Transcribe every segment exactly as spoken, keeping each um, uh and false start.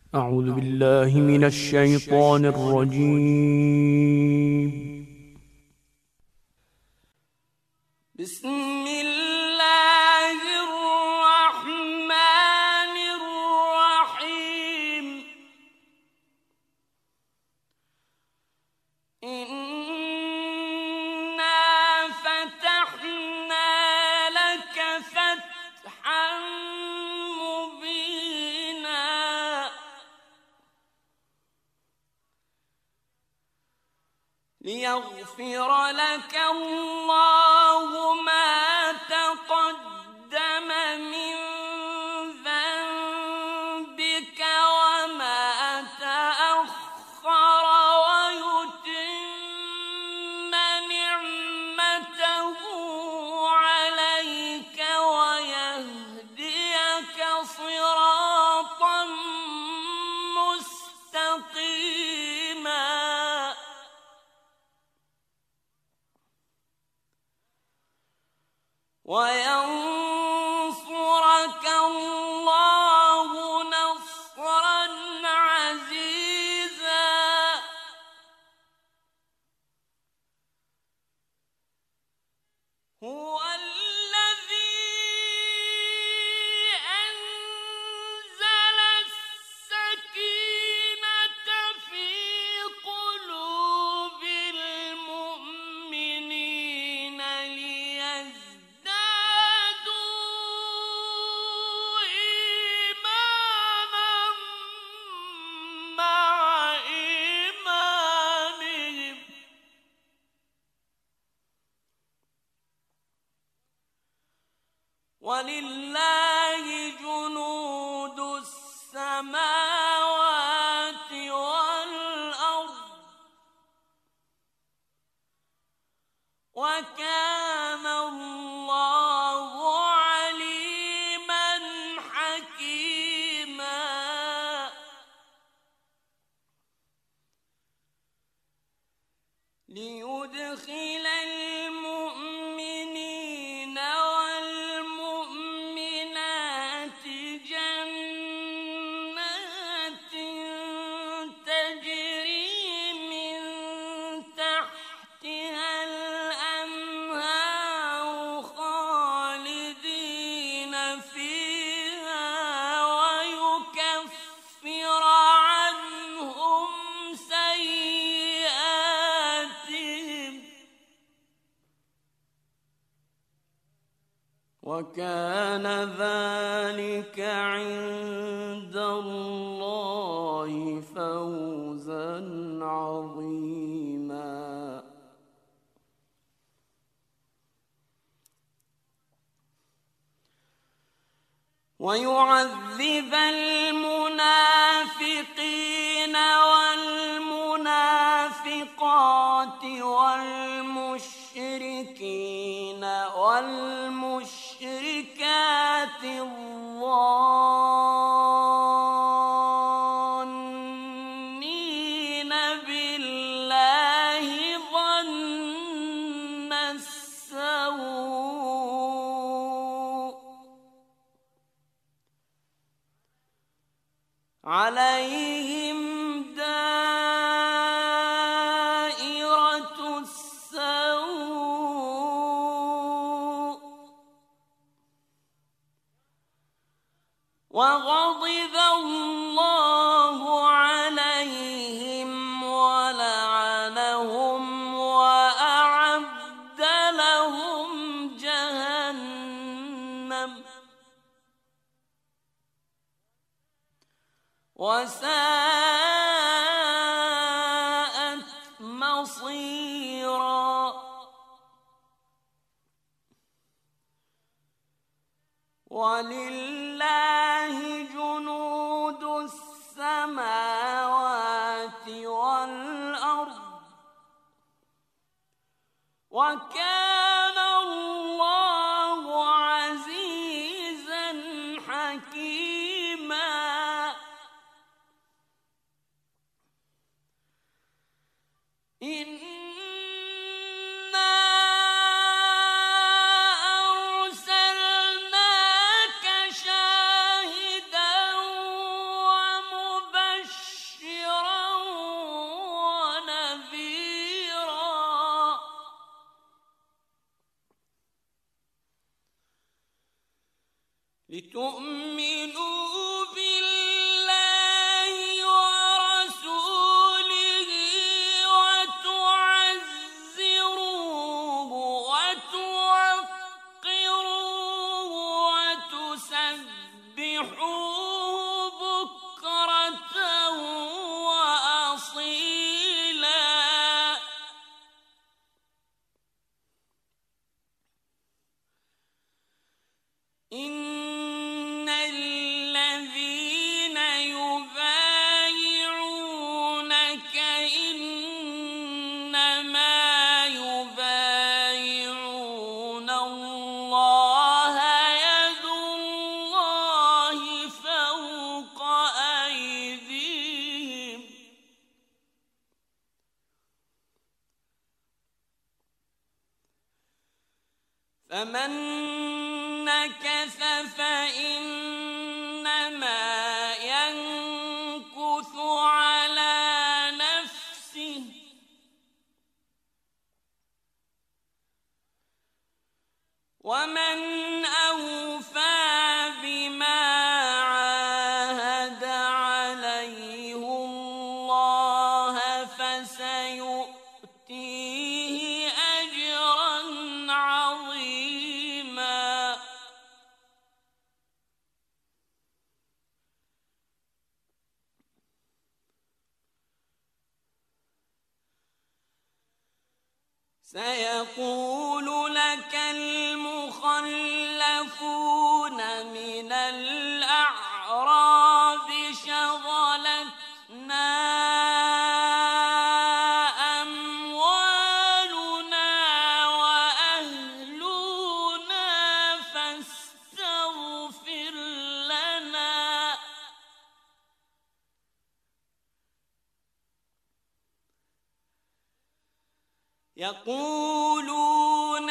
أعوذ بالله من الشيطان الرجيم. بسم الله الرحمن الرحيم. إنا فتحنا لك فتحا مبينا ليغفر لك الله ما تقدم من ذنبك وما تأخر ويتم نعمته عليك ويهديك صراطا مستقيما وينصرك الله نصرا عزيزا. هو الذي أنزل السكينة في قلوب المؤمنين ليزدادوا إيمانا مع إيمانهم ولله جنود السماوات والأرض وكان الله عليما حكيما. ليدخل المؤمنين والمؤمنات جنات تجري من تحتها الأنهار خالدين فيها ويكفر عنهم سيئاتهم وكان ذلك عند الله فوزا عظيما. ويعذب المنافقين والمنافقات والمشركين والمشركات الظانين بالله ظن السوء عليهم دائرة السوء وغضب الله عليهم ولعنهم وأعد لهم جهنم وساءت مصيرا. ولله جنود السماوات والأرض وكان الله عزيزا حكيما. إنا أرسلناك شاهدا ومبشرا فمن نكث فإنما ينكث على نفسه ومن أوفى بما عاهد عليه الله فسيؤتيه أجرا عظيما. سيقول لك المخلفون من الأعراب شغلتنا أموالنا وأهلنا فاستغفر لنا يقولون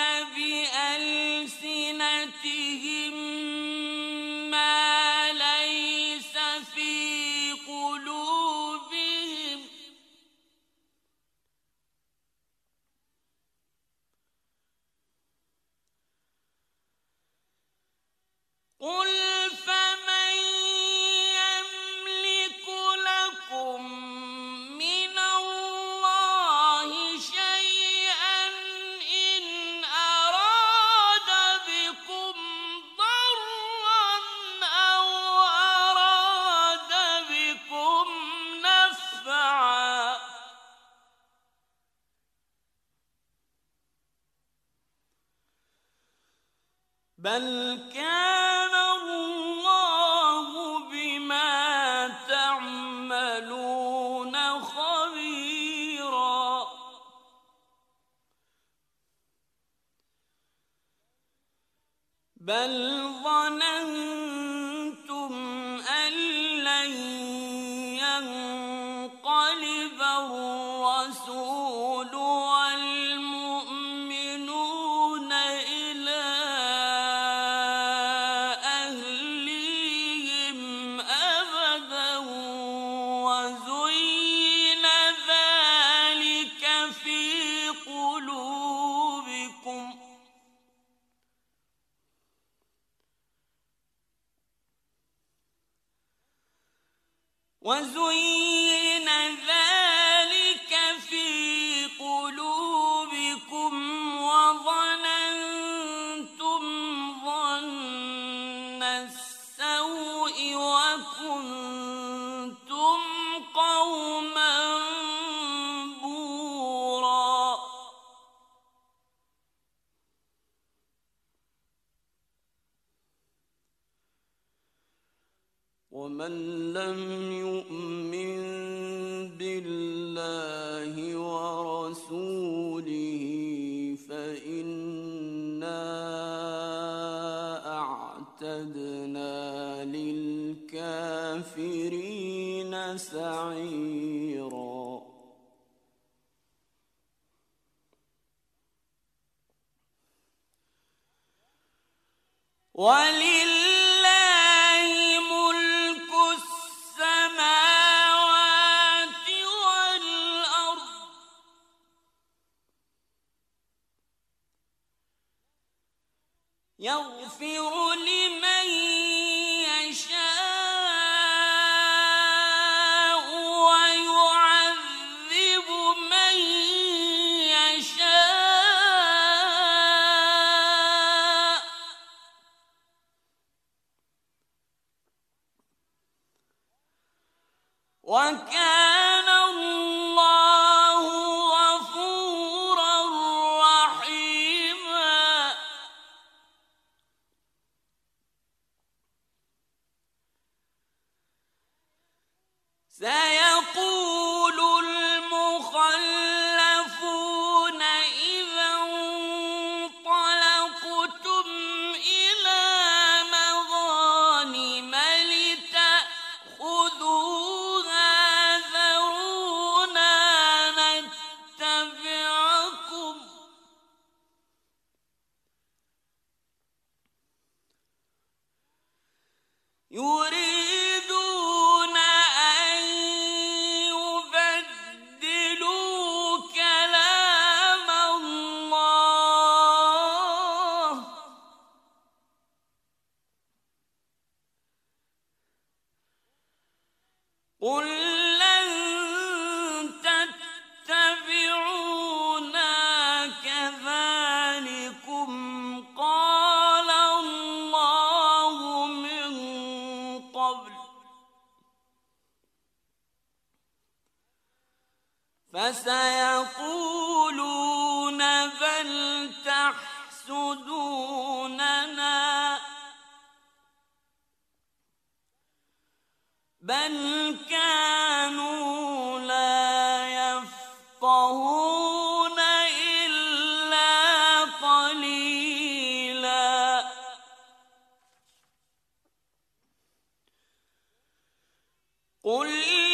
بألسنتهم ما ليس في قلوبهم قل فمن يملك لكم من الله شيئا إن أراد بكم ضرا أو أراد بكم نفعا بل كان الله بما تعملون خبيرا. بل ظننتم أن لن ينقلب الرسول والمؤمنون إلى أهليهم أبدا وزين ذلك في قلوبكم وزين ذلك في قلوبكم وظننتم ظن السوء وكنتم قوما بورا. ومن لم يؤمن بالله ورسوله فإنا أعتدنا للكافرين سعيرا. ولله ملك السماوات والأرض يغفر لمن يشاء ويعذب من يشاء وكان الله غفورا رحيما. سيقول المخلفون إذا انطلقتم إلى مغانم لتأخذوها ذرونا نتبعكم قل لن تتبعونا كذلكم قال الله من قبل فسيقولون بل تحسدوننا بل كانوا لا يفقهون إلا قليلا قل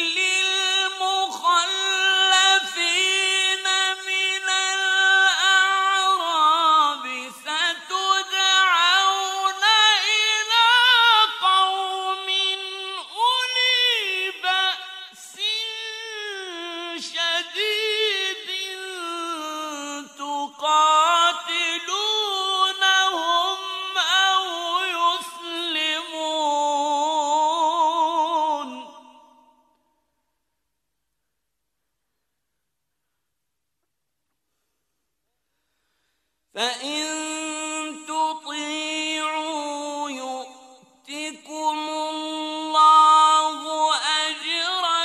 للمخلفين من الأعراب ستدعون إلى قوم أولي بأس شديد تقاتلونهم أو يسلمون فإن تطيعوا يؤتكم الله أجرا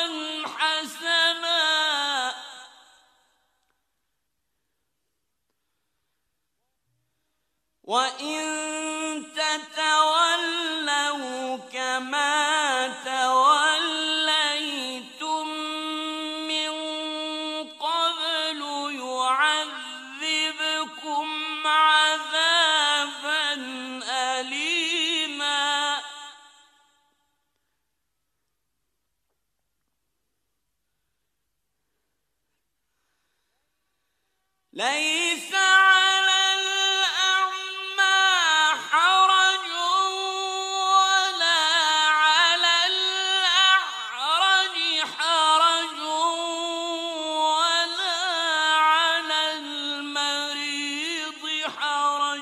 حسنا وإن تتولوا كما توليتم من قبل يعذبكم عذابا أليما ليس على الأعمى حرج ولا على الأعرج حرج ولا على المريض حرج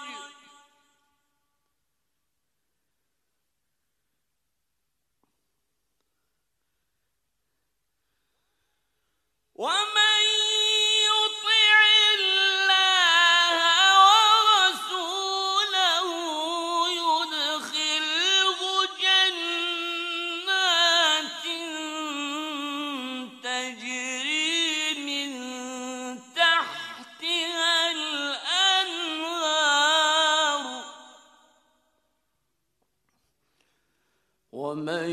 ومن يطع الله ورسوله يدخله جنات تجري من تحتها الأنهار ومن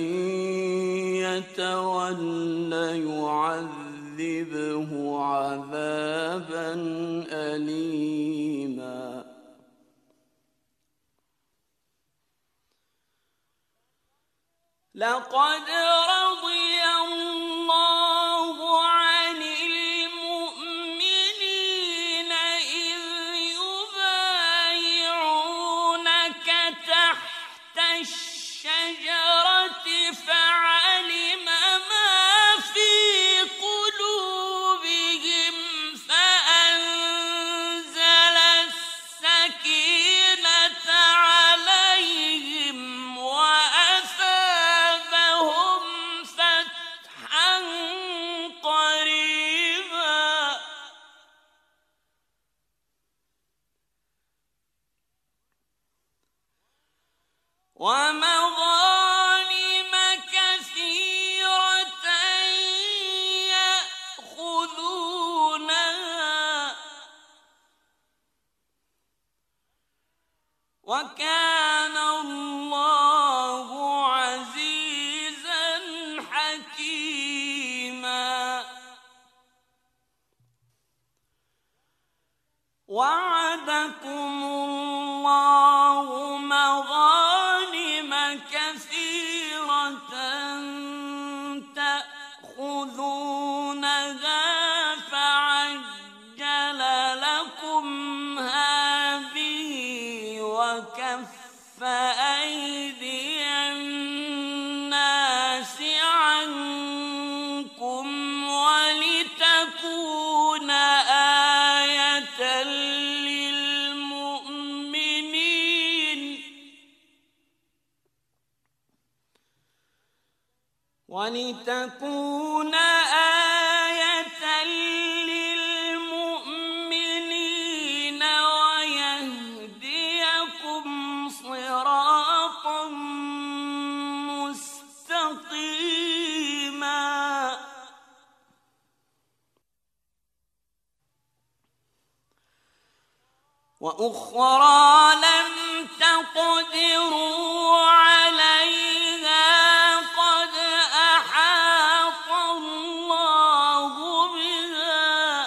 يتول يعذبه عذابا أليما لقد رضي الله عن المؤمنين إذ يبايعونك تحت الشجرة فعلم ما في قلوبهم فأنزل السكينة عليهم وأثابهم فتحا قريبا ومغانم كثيرة يأخذونها وكان الله عزيزا حكيما وعدكم الله مغانم كثيرة تأخذونها فعجل لكم هذه وكف أيدي الناس عنكم ولتكون آية للمؤمنين ولتكون ولتكون آية للمؤمنين ويهديكم صراطا مستقيما وأخرى لم تقدروا عليها قد أحاط الله بها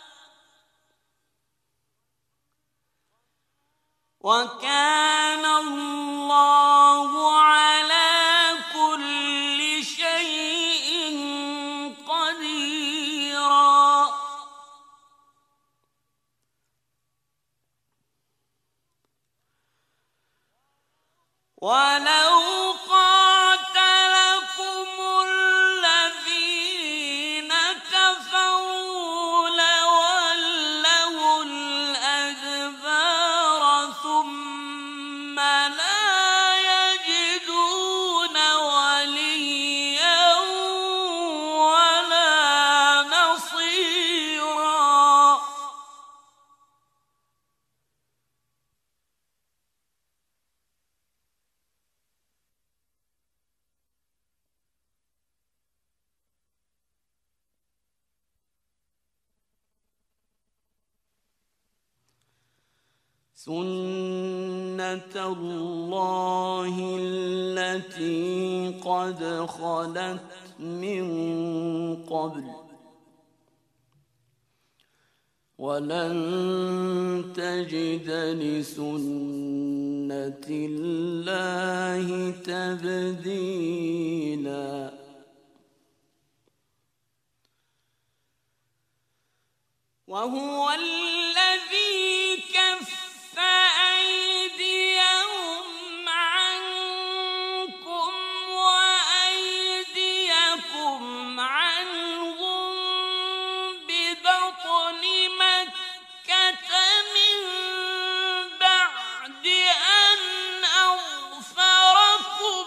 وكان الله على كل شيء قديرا ولو قاتلكم الذين كفروا لولوا الأدبار ثم لا يجدون وليا ولا نصيرا سنة الله التي قد خلت من قبل ولن تجد لسنة الله تبديلا وهو الذي كف أيديهم عنكم وأيديكم عنهم ببطن مكة من بعد أن أظفركم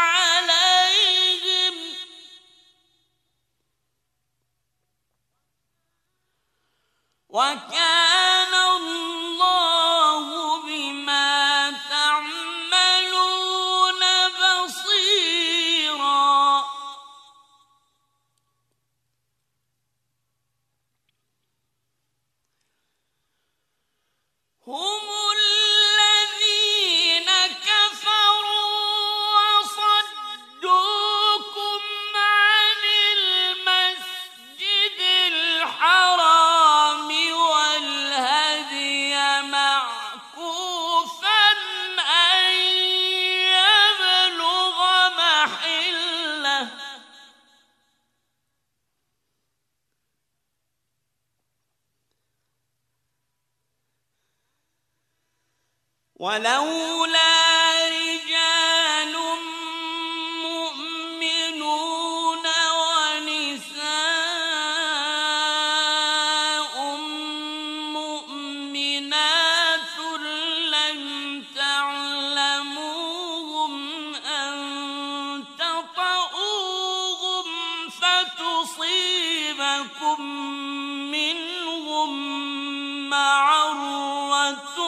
عليهم وكان الله بما تعملون بصيرا هم الذين كفروا وصدوكم عن المسجد الحرام والهدي معكوفا أن يبلغ محله ولولا رجال مؤمنون ونساء مؤمنات لم تعلموهم أن تطؤوهم فتصيبكم منهم معرة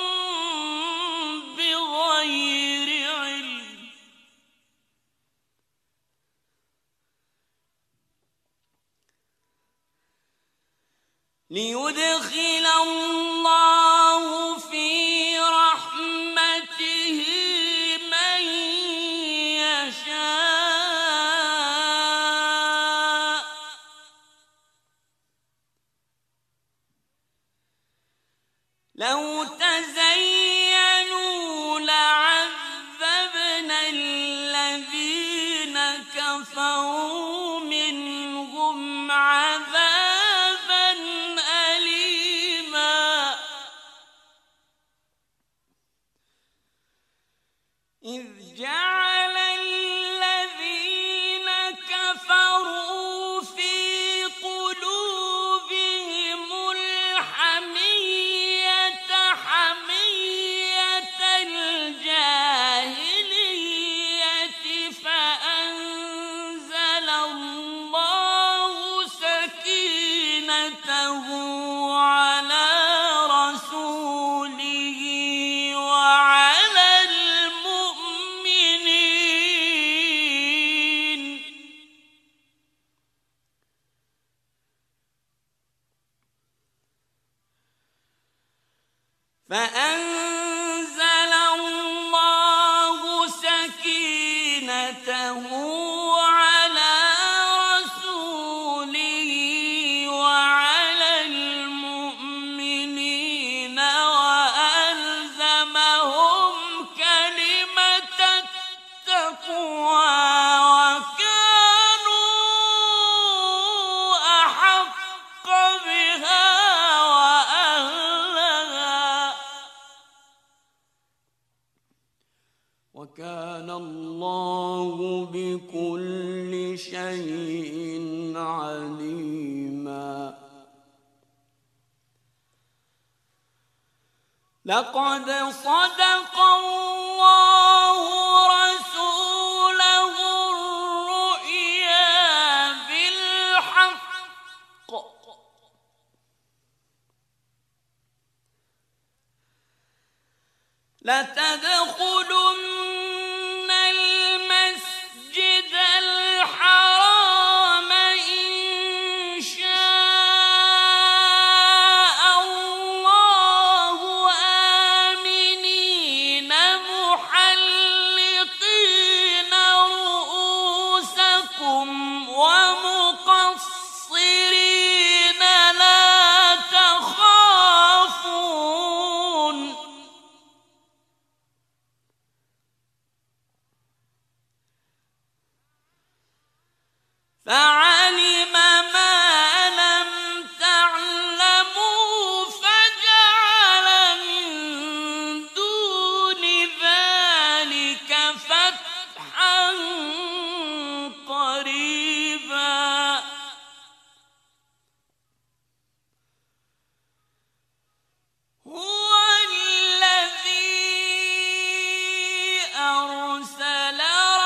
بغير علم ليدخل الله في رحمته من يشاء لو تزينوا لعذبنا الذين كفروا منهم عذابا أليما فأنزل الله سكينته على رسوله وعلى المؤمنين وألزمهم كلمة التقوى وكان الله بكل شيء عليما. لقد صدق الله رسوله الرؤيا بالحق لتدخلن فعلم ما لم تعلموا فجعل من دون ذلك فتحا قريبا. هو الذي أرسل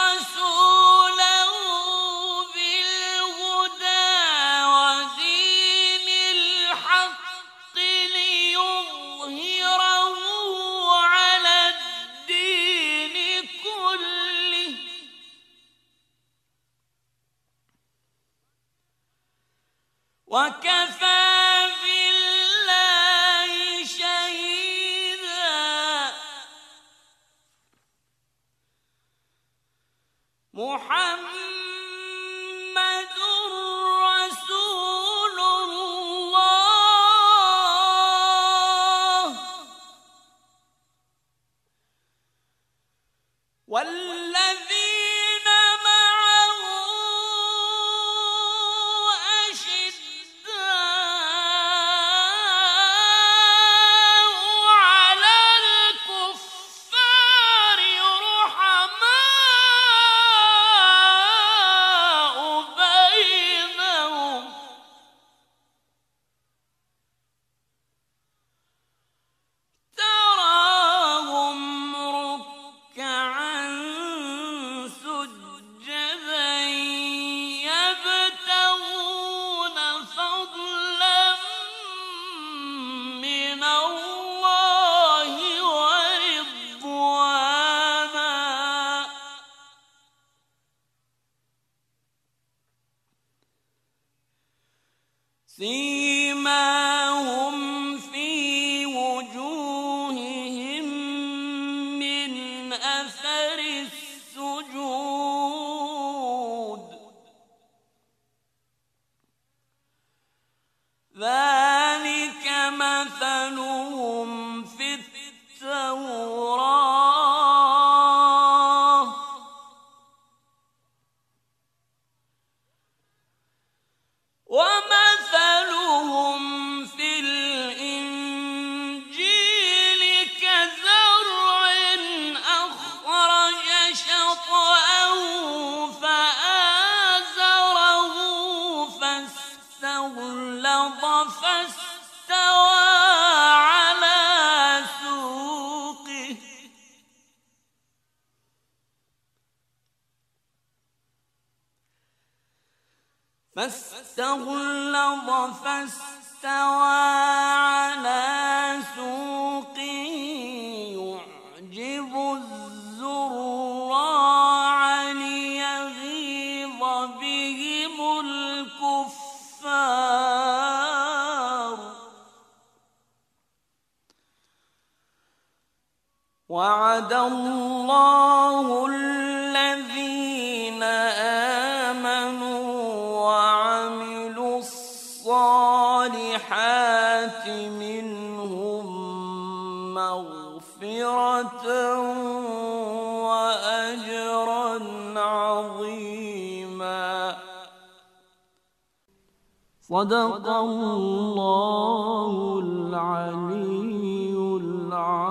وكفى بالله شهيدا. محمد رسول الله والذين معه سيماهم في وجوههم من أثر السجود ذلك مثلهم في التوراة ومثلهم في الإنجيل كزرع أخرج شطأه فآزره فاستغلظ فاستوى على سوقه فاستغلظ فاستوى على سوقه يعجب الزراع ليغيظ بهم الكفار وعد الله الذين آمنوا وعملوا الصالحات منهم مغفرة وأجرا عظيما. صدق الله العلي العظيم.